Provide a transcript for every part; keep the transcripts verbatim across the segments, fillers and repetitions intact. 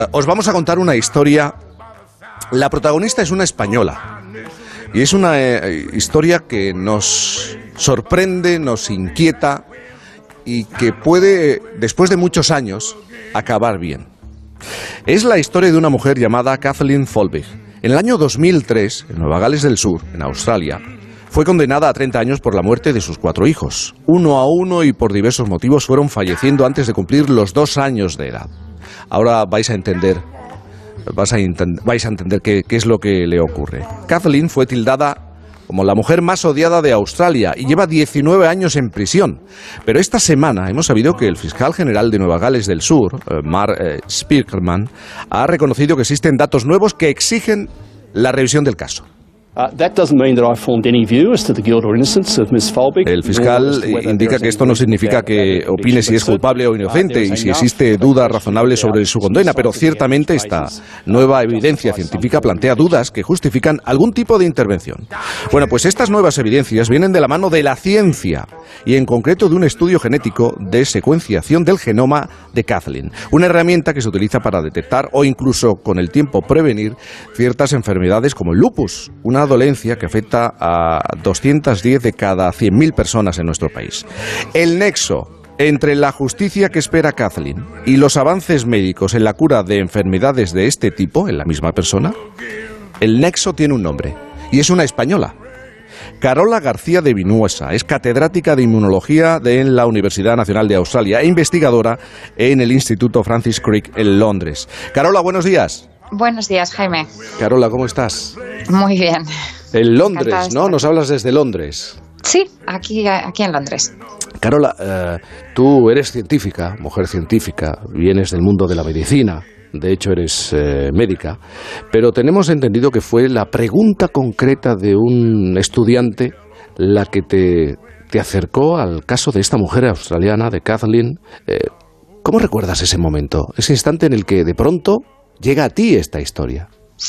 Os vamos a contar una historia. La protagonista es una española y es una eh, historia que nos sorprende, nos inquieta y que puede, después de muchos años, acabar bien. Es la historia de una mujer llamada Kathleen Folbig. En el año dos mil tres, en Nueva Gales del Sur, en Australia, fue condenada a treinta años por la muerte de sus cuatro hijos. Uno a uno y por diversos motivos fueron falleciendo antes de cumplir los dos años de edad. Ahora vais a entender, vais a, intent- vais a entender qué, qué es lo que le ocurre. Kathleen fue tildada como la mujer más odiada de Australia y lleva diecinueve años en prisión. Pero esta semana hemos sabido que el fiscal general de Nueva Gales del Sur, Mark eh, Spearman, ha reconocido que existen datos nuevos que exigen la revisión del caso. El fiscal indica que esto no significa que opine si es culpable o inocente y si existe duda razonable sobre su condena, pero ciertamente esta nueva evidencia científica plantea dudas que justifican algún tipo de intervención. Bueno, pues estas nuevas evidencias vienen de la mano de la ciencia y en concreto de un estudio genético de secuenciación del genoma de Kathleen, una herramienta que se utiliza para detectar o incluso con el tiempo prevenir ciertas enfermedades como el lupus, una dolencia que afecta a doscientas diez de cada cien mil personas en nuestro país. El nexo entre la justicia que espera Kathleen y los avances médicos en la cura de enfermedades de este tipo en la misma persona, el nexo tiene un nombre y es una española. Carola García de Vinuesa es catedrática de inmunología de la Universidad Nacional de Australia e investigadora en el Instituto Francis Crick en Londres. Carola, buenos días. Buenos días, Jaime. Carola, ¿cómo estás? Muy bien. En Londres, ¿no? Nos hablas desde Londres. Sí, aquí, aquí en Londres. Carola, eh, tú eres científica, mujer científica, vienes del mundo de la medicina, de hecho eres eh, médica, pero tenemos entendido que fue la pregunta concreta de un estudiante la que te, te acercó al caso de esta mujer australiana, de Kathleen. Eh, ¿Cómo recuerdas ese momento, ese instante en el que de pronto llega a ti esta historia?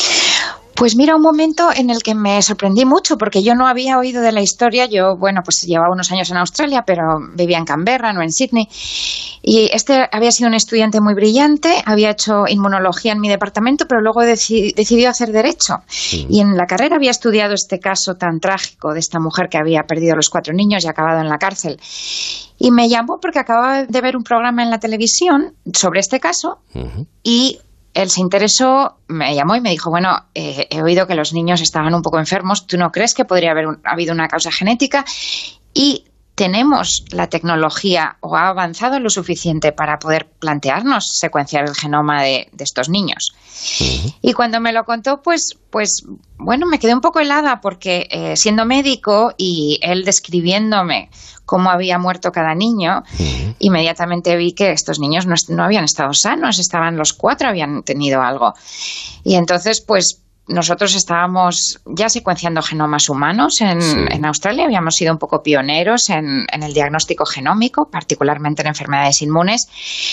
Pues mira, un momento en el que me sorprendí mucho porque yo no había oído de la historia. Yo, bueno, pues llevaba unos años en Australia, pero vivía en Canberra, no en Sydney. Y este había sido un estudiante muy brillante, había hecho inmunología en mi departamento, pero luego deci- decidió hacer derecho. Sí. Y en la carrera había estudiado este caso tan trágico de esta mujer que había perdido a los cuatro niños y acabado en la cárcel. Y me llamó porque acababa de ver un programa en la televisión sobre este caso. Uh-huh. Y él se interesó, me llamó y me dijo, bueno, eh, he oído que los niños estaban un poco enfermos, ¿tú no crees que podría haber un, habido una causa genética? Y tenemos la tecnología o ha avanzado lo suficiente para poder plantearnos secuenciar el genoma de, de estos niños. Uh-huh. Y cuando me lo contó, pues, pues bueno, me quedé un poco helada porque eh, siendo médico y él describiéndome cómo había muerto cada niño, uh-huh. inmediatamente vi que estos niños no, no habían estado sanos, estaban los cuatro, habían tenido algo. Y entonces, pues, nosotros estábamos ya secuenciando genomas humanos en, sí. en Australia, habíamos sido un poco pioneros en, en el diagnóstico genómico, particularmente en enfermedades inmunes.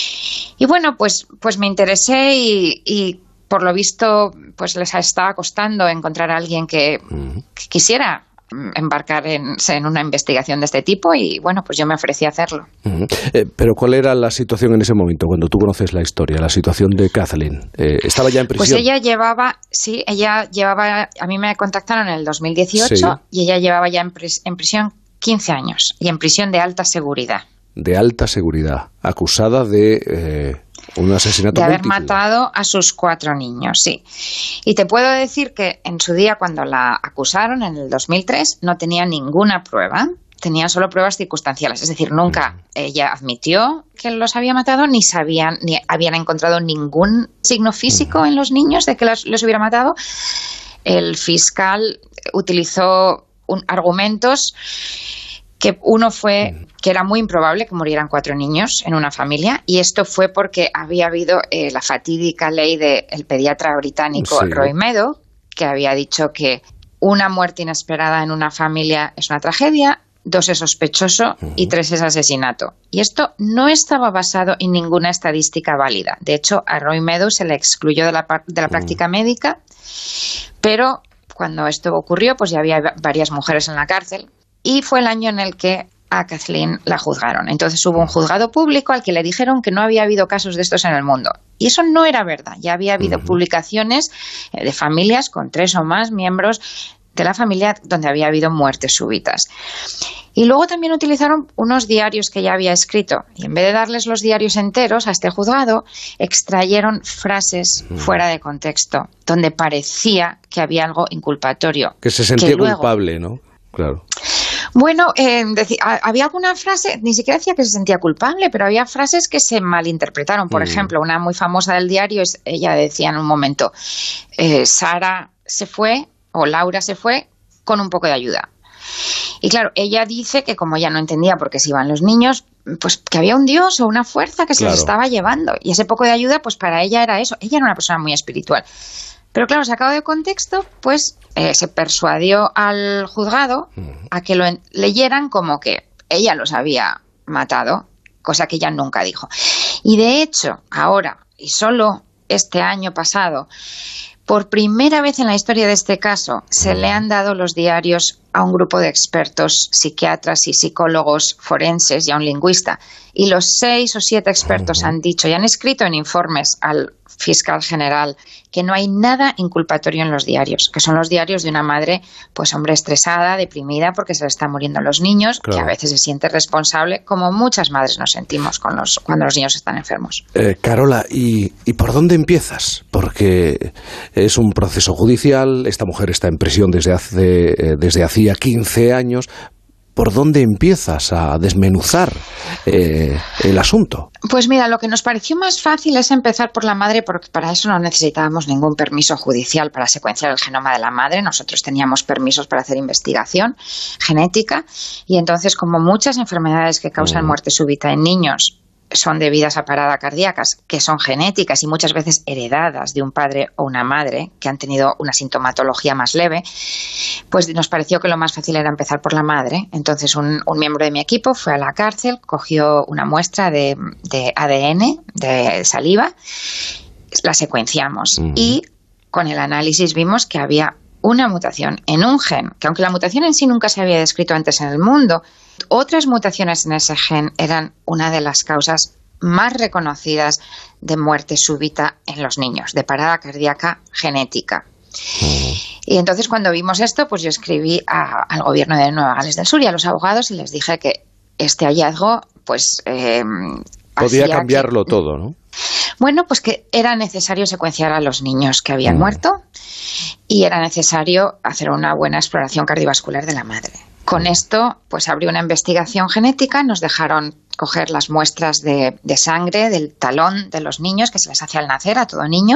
Y bueno, pues, pues me interesé y, y por lo visto pues les estaba costando encontrar a alguien que, uh-huh. que quisiera embarcar en, en una investigación de este tipo y bueno, pues yo me ofrecí a hacerlo. Uh-huh. Eh, pero ¿cuál era la situación en ese momento cuando tú conoces la historia, la situación de Kathleen? Eh, ¿Estaba ya en prisión? Pues ella llevaba, sí, ella llevaba, a mí me contactaron en el dos mil dieciocho sí. y ella llevaba ya en, pris, en prisión quince años y en prisión de alta seguridad. De alta seguridad, acusada de eh, un asesinato de haber múltiple. matado a sus cuatro niños, sí. Y te puedo decir que en su día, cuando la acusaron, en el dos mil tres, no tenía ninguna prueba, tenía solo pruebas circunstanciales. Es decir, nunca mm. ella admitió que los había matado, ni sabían, ni habían encontrado ningún signo físico mm. en los niños de que los, los hubiera matado. El fiscal utilizó un, argumentos que uno fue que era muy improbable que murieran cuatro niños en una familia, y esto fue porque había habido eh, la fatídica ley del pediatra británico sí. Roy Meadow, que había dicho que una muerte inesperada en una familia es una tragedia, dos es sospechoso uh-huh. y tres es asesinato. Y esto no estaba basado en ninguna estadística válida. De hecho, a Roy Meadow se le excluyó de la, de la práctica uh-huh. médica, pero cuando esto ocurrió, pues ya había varias mujeres en la cárcel. Y fue el año en el que a Kathleen la juzgaron. Entonces hubo un juzgado público al que le dijeron que no había habido casos de estos en el mundo. Y eso no era verdad. Ya había habido uh-huh. publicaciones de familias con tres o más miembros de la familia donde había habido muertes súbitas. Y luego también utilizaron unos diarios que ya había escrito. Y en vez de darles los diarios enteros a este juzgado, extrayeron frases uh-huh. fuera de contexto, donde parecía que había algo inculpatorio. Que se sentía que luego, culpable, ¿no? Claro. Bueno, eh, decir, había alguna frase, ni siquiera decía que se sentía culpable, pero había frases que se malinterpretaron. Por mm. ejemplo, una muy famosa del diario, es, ella decía en un momento, eh, Sara se fue, o Laura se fue, con un poco de ayuda. Y claro, ella dice que como ya no entendía por qué se iban los niños, pues que había un dios o una fuerza que se claro. los estaba llevando. Y ese poco de ayuda, pues para ella era eso. Ella era una persona muy espiritual. Pero claro, sacado de contexto, pues eh, se persuadió al juzgado a que lo en- leyeran como que ella los había matado, cosa que ella nunca dijo. Y de hecho, ahora, y solo este año pasado, por primera vez en la historia de este caso, se le han dado los diarios a un grupo de expertos, psiquiatras y psicólogos forenses y a un lingüista. Y los seis o siete expertos han dicho y han escrito en informes al fiscal general que no hay nada inculpatorio en los diarios, que son los diarios de una madre, pues hombre, estresada, deprimida, porque se le están muriendo los niños, claro. que a veces se siente responsable, como muchas madres nos sentimos con los, cuando los niños están enfermos. Eh, Carola, ¿y, ¿y por dónde empiezas? Porque es un proceso judicial, esta mujer está en prisión desde hace eh, desde hacía quince años. ¿Por dónde empiezas a desmenuzar eh, el asunto? Pues mira, lo que nos pareció más fácil es empezar por la madre, porque para eso no necesitábamos ningún permiso judicial para secuenciar el genoma de la madre. Nosotros teníamos permisos para hacer investigación genética y entonces, como muchas enfermedades que causan mm. muerte súbita en niños son debidas a paradas cardíacas, que son genéticas y muchas veces heredadas de un padre o una madre que han tenido una sintomatología más leve, pues nos pareció que lo más fácil era empezar por la madre. Entonces un, un miembro de mi equipo fue a la cárcel, cogió una muestra de, de A D N, de saliva, la secuenciamos uh-huh. y con el análisis vimos que había una mutación en un gen, que aunque la mutación en sí nunca se había descrito antes en el mundo, otras mutaciones en ese gen eran una de las causas más reconocidas de muerte súbita en los niños, de parada cardíaca genética. Uh-huh. Y entonces cuando vimos esto, pues yo escribí a, al gobierno de Nueva Gales del Sur y a los abogados y les dije que este hallazgo, pues... Eh, podía cambiarlo que, todo, ¿no? Bueno, pues que era necesario secuenciar a los niños que habían uh-huh. muerto y era necesario hacer una buena exploración cardiovascular de la madre. Con esto, pues abrió una investigación genética, nos dejaron coger las muestras de, de sangre del talón de los niños, que se les hace al nacer a todo niño,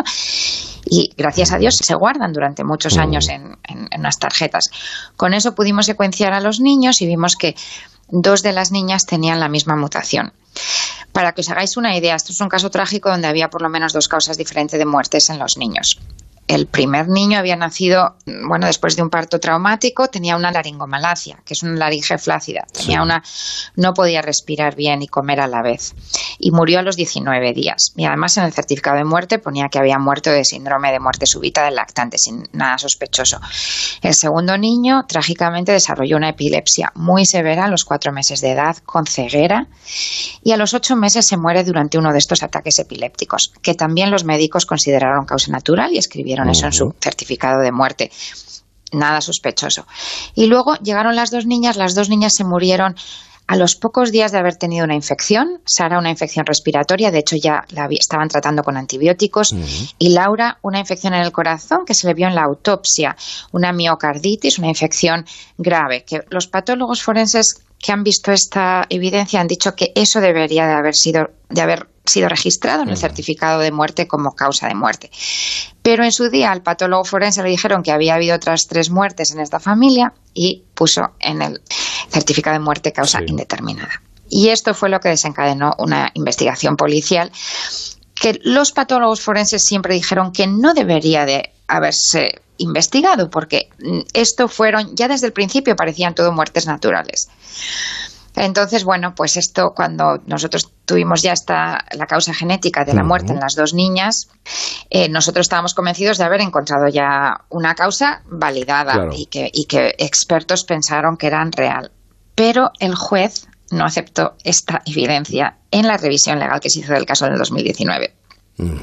y gracias a Dios se guardan durante muchos años en, en, en unas tarjetas. Con eso pudimos secuenciar a los niños y vimos que dos de las niñas tenían la misma mutación. Para que os hagáis una idea, esto es un caso trágico donde había por lo menos dos causas diferentes de muertes en los niños. El primer niño había nacido, bueno, después de un parto traumático, tenía una laringomalacia, que es una laringe flácida. Tenía sí. una, no podía respirar bien y comer a la vez. Y murió a los diecinueve días. Y además en el certificado de muerte ponía que había muerto de síndrome de muerte súbita del lactante, sin nada sospechoso. El segundo niño, trágicamente, desarrolló una epilepsia muy severa a los cuatro meses de edad, con ceguera. Y a los ocho meses se muere durante uno de estos ataques epilépticos, que también los médicos consideraron causa natural y escribieron eso en su certificado de muerte. Nada sospechoso. Y luego llegaron las dos niñas, las dos niñas se murieron a los pocos días de haber tenido una infección. Sara, una infección respiratoria, de hecho ya la estaban tratando con antibióticos, uh-huh. y Laura, una infección en el corazón que se le vio en la autopsia, una miocarditis, una infección grave, que los patólogos forenses que han visto esta evidencia han dicho que eso debería de haber sido, de haber sido registrado en el certificado de muerte como causa de muerte. Pero en su día al patólogo forense le dijeron que había habido otras tres muertes en esta familia y puso en el certificado de muerte causa sí. indeterminada. Y esto fue lo que desencadenó una investigación policial que los patólogos forenses siempre dijeron que no debería de haberse investigado, porque esto fueron, ya desde el principio parecían todo muertes naturales. Entonces, bueno, pues esto, cuando nosotros tuvimos ya esta, la causa genética de la muerte uh-huh. en las dos niñas, eh, nosotros estábamos convencidos de haber encontrado ya una causa validada claro. y, que, y que expertos pensaron que eran real. Pero el juez no aceptó esta evidencia en la revisión legal que se hizo del caso en el dos mil diecinueve. Uh-huh.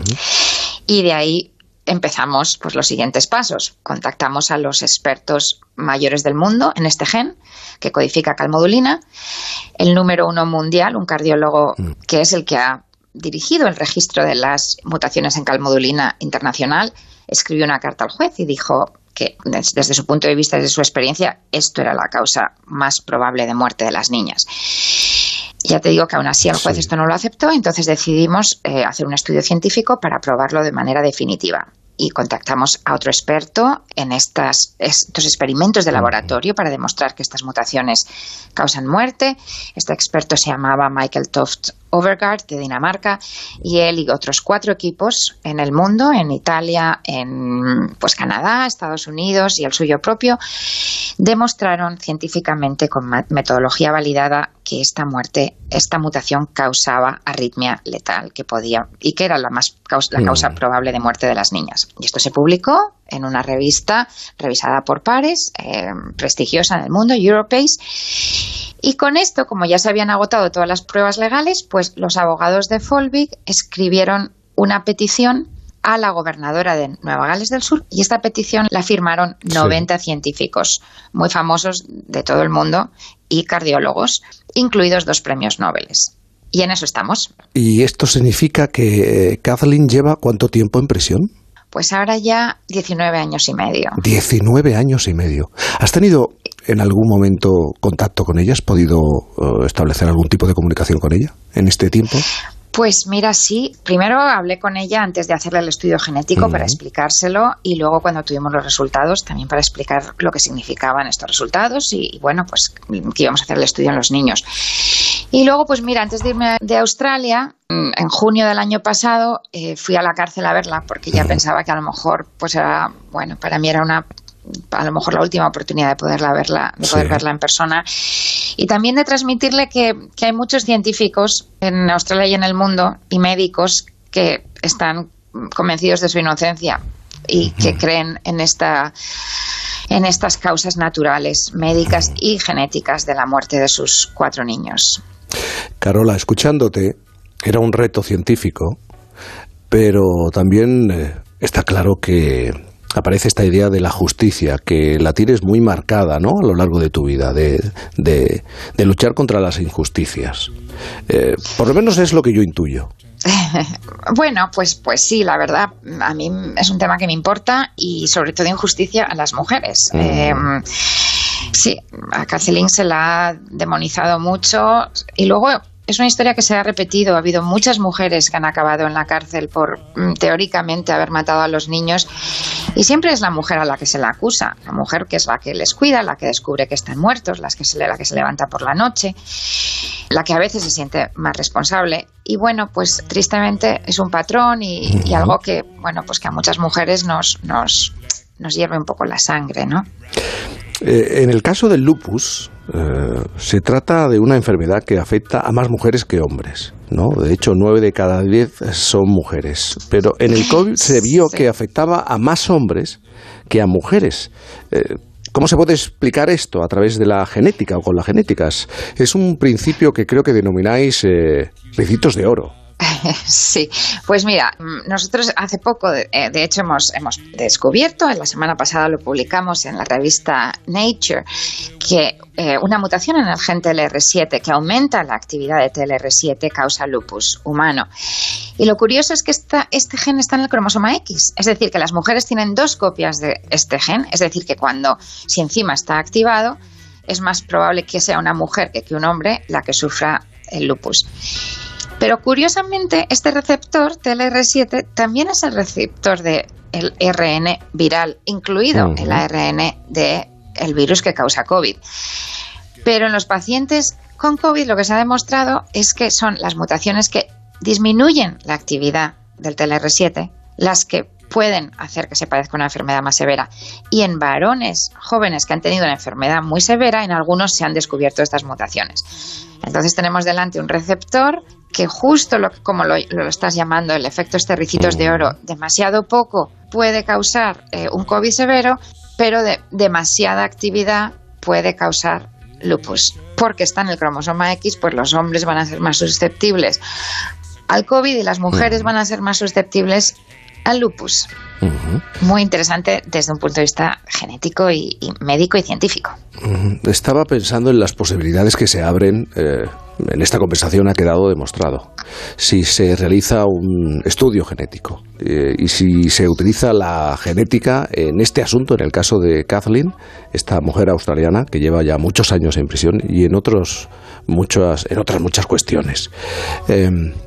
Y de ahí empezamos pues los siguientes pasos. Contactamos a los expertos mayores del mundo en este gen que codifica calmodulina. El número uno mundial, un cardiólogo uh-huh. que es el que ha dirigido el registro de las mutaciones en calmodulina internacional, escribió una carta al juez y dijo que desde su punto de vista, desde su experiencia, esto era la causa más probable de muerte de las niñas. Ya te digo que aún así el juez sí. esto no lo aceptó, entonces decidimos eh, hacer un estudio científico para probarlo de manera definitiva. Y contactamos a otro experto en estas, estos experimentos de laboratorio para demostrar que estas mutaciones causan muerte. Este experto se llamaba Michael Toft Overgaard, de Dinamarca, y él y otros cuatro equipos en el mundo, en Italia, en pues Canadá, Estados Unidos y el suyo propio, demostraron científicamente con metodología validada que esta muerte, esta mutación causaba arritmia letal, que podía y que era la más causa, la causa probable de muerte de las niñas. Y esto se publicó en una revista revisada por pares, eh, prestigiosa en el mundo, Europace. Y con esto, como ya se habían agotado todas las pruebas legales, pues los abogados de Folbig escribieron una petición a la gobernadora de Nueva Gales del Sur, y esta petición la firmaron noventa sí. científicos muy famosos de todo el mundo y cardiólogos, incluidos dos premios Nobel. Y en eso estamos. ¿Y esto significa que Kathleen lleva cuánto tiempo en prisión? Pues ahora ya diecinueve años y medio. diecinueve años y medio. ¿Has tenido en algún momento contacto con ella? ¿Has podido uh, establecer algún tipo de comunicación con ella en este tiempo? Pues mira, sí. Primero hablé con ella antes de hacerle el estudio genético uh-huh. para explicárselo, y luego cuando tuvimos los resultados también para explicar lo que significaban estos resultados y, y bueno, pues que íbamos a hacer el estudio en los niños. Y luego, pues mira, antes de irme de Australia, en junio del año pasado, eh, fui a la cárcel a verla porque ya pensaba que a lo mejor, pues era, bueno, para mí era una, a lo mejor la última oportunidad de poderla verla, de poder sí. verla en persona. Y también de transmitirle que, que hay muchos científicos en Australia y en el mundo, y médicos que están convencidos de su inocencia y que creen en esta... en estas causas naturales, médicas y genéticas de la muerte de sus cuatro niños. Carola, escuchándote, era un reto científico, pero también eh, está claro que aparece esta idea de la justicia, que la tienes muy marcada, ¿no?, a lo largo de tu vida, de, de, de luchar contra las injusticias. Eh, por lo menos es lo que yo intuyo. Bueno, pues, pues sí, la verdad, a mí es un tema que me importa, y sobre todo injusticia a las mujeres. Mm. Eh, sí, a Kathleen se la ha demonizado mucho, y luego es una historia que se ha repetido. Ha habido muchas mujeres que han acabado en la cárcel por, teóricamente, haber matado a los niños, y siempre es la mujer a la que se la acusa, la mujer que es la que les cuida, la que descubre que están muertos, la que se, la que se levanta por la noche, la que a veces se siente más responsable. Y bueno, pues tristemente es un patrón y, y algo que, bueno, pues que a muchas mujeres nos, nos, nos hierve un poco la sangre, ¿no? Eh, en el caso del lupus, eh, se trata de una enfermedad que afecta a más mujeres que hombres, ¿no? De hecho, nueve de cada diez son mujeres. Pero en el COVID se vio sí. que afectaba a más hombres que a mujeres. Eh, ¿Cómo se puede explicar esto a través de la genética o con la genética? Es un principio que creo que denomináis eh, principios de oro. Sí, pues mira, nosotros hace poco, de, de hecho, hemos, hemos descubierto, la semana pasada lo publicamos en la revista Nature, que eh, una mutación en el gen T L R siete que aumenta la actividad de T L R siete causa lupus humano. Y lo curioso es que esta, este gen está en el cromosoma X, es decir, que las mujeres tienen dos copias de este gen, es decir, que cuando, si encima está activado, es más probable que sea una mujer que, que un hombre la que sufra el lupus. Pero curiosamente, este receptor T L R siete también es el receptor del R N viral, incluido uh-huh. el A R N del virus que causa COVID. Pero en los pacientes con COVID lo que se ha demostrado es que son las mutaciones que disminuyen la actividad del T L R siete las que pueden hacer que se padezca una enfermedad más severa. Y en varones jóvenes que han tenido una enfermedad muy severa, en algunos se han descubierto estas mutaciones. Entonces tenemos delante un receptor que, justo lo, como lo, lo estás llamando, el efecto esterricitos de oro, demasiado poco puede causar eh, un COVID severo, pero de demasiada actividad puede causar lupus. porque está en el cromosoma X, pues los hombres van a ser más susceptibles al COVID y las mujeres van a ser más susceptibles al lupus. Uh-huh. Muy interesante desde un punto de vista genético y, y médico y científico. Uh-huh. Estaba pensando en las posibilidades que se abren. Eh, en esta conversación ha quedado demostrado. Si se realiza un estudio genético eh, y si se utiliza la genética en este asunto, en el caso de Kathleen, esta mujer australiana que lleva ya muchos años en prisión, y en otros muchas, en otras muchas cuestiones. Eh,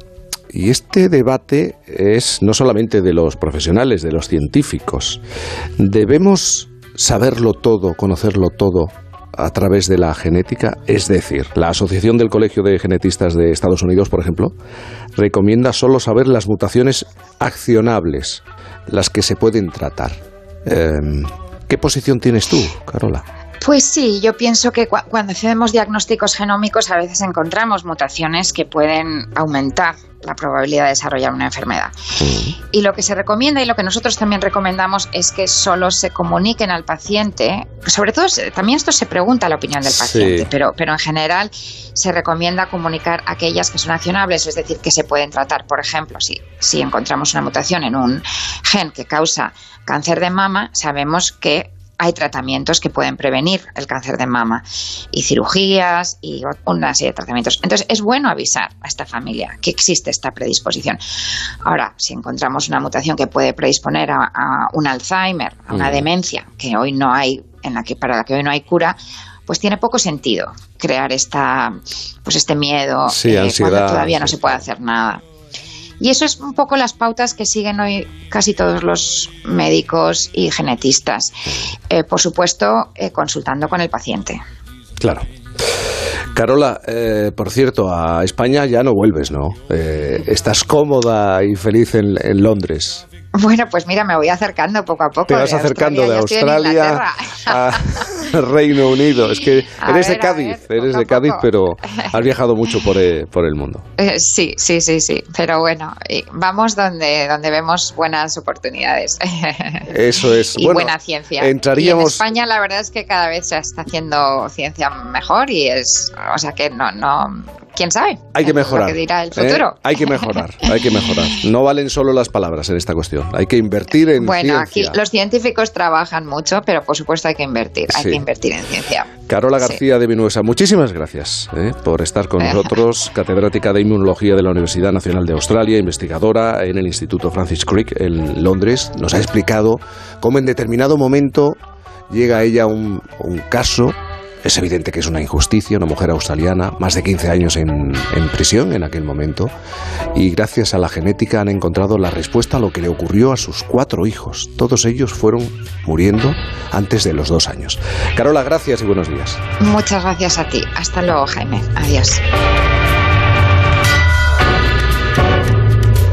Y este debate es no solamente de los profesionales, de los científicos. ¿Debemos saberlo todo, conocerlo todo a través de la genética? Es decir, la Asociación del Colegio de Genetistas de Estados Unidos, por ejemplo, recomienda solo saber las mutaciones accionables, las que se pueden tratar. Eh, ¿Qué posición tienes tú, Carola? Pues sí, yo pienso que cu- cuando hacemos diagnósticos genómicos a veces encontramos mutaciones que pueden aumentar la probabilidad de desarrollar una enfermedad. Mm. Y lo que se recomienda y lo que nosotros también recomendamos es que solo se comuniquen al paciente, sobre todo también esto se pregunta la opinión del paciente, sí. pero, pero en general se recomienda comunicar aquellas que son accionables, es decir, que se pueden tratar. Por ejemplo, si, si encontramos una mutación en un gen que causa cáncer de mama, sabemos que hay tratamientos que pueden prevenir el cáncer de mama y cirugías y una serie de tratamientos. Entonces es bueno avisar a esta familia que existe esta predisposición. Ahora, si encontramos una mutación que puede predisponer a, a un Alzheimer, a una mm. demencia que hoy no hay, en la que para la que hoy no hay cura, pues tiene poco sentido crear esta, pues este miedo sí, eh, ansiedad, cuando todavía no sí. se puede hacer nada. Y eso es un poco las pautas que siguen hoy casi todos los médicos y genetistas. Eh, por supuesto, eh, consultando con el paciente. Claro. Carola, eh, por cierto, a España ya no vuelves, ¿no? Eh, estás cómoda y feliz en, en Londres. Bueno, pues mira, me voy acercando poco a poco. Te vas de acercando Australia, de Australia a Reino Unido. Es que a eres ver, de Cádiz, ver, eres de Cádiz, poco. pero has viajado mucho por el, por el mundo. Eh, sí, sí, sí, sí. Pero bueno, vamos donde, donde vemos buenas oportunidades. Eso es. Y bueno, buena ciencia. Entraríamos... Y en España la verdad es que cada vez se está haciendo ciencia mejor y es, o sea que no, no, quién sabe. Hay que mejorar. Lo que dirá el futuro. ¿Eh? Hay que mejorar, hay que mejorar. No valen solo las palabras en esta cuestión. Hay que invertir en bueno, ciencia. Aquí los científicos trabajan mucho, pero por supuesto hay que invertir, hay sí. que invertir en ciencia. Carola García sí. de Vinuesa, muchísimas gracias eh, por estar con nosotros, catedrática de Inmunología de la Universidad Nacional de Australia, investigadora en el Instituto Francis Crick en Londres. Nos ha explicado cómo en determinado momento llega a ella un, un caso. Es evidente que es una injusticia, una mujer australiana, más de quince años en, en prisión en aquel momento, y gracias a la genética han encontrado la respuesta a lo que le ocurrió a sus cuatro hijos. Todos ellos fueron muriendo antes de los dos años. Carola, gracias y buenos días. Muchas gracias a ti. Hasta luego, Jaime. Adiós.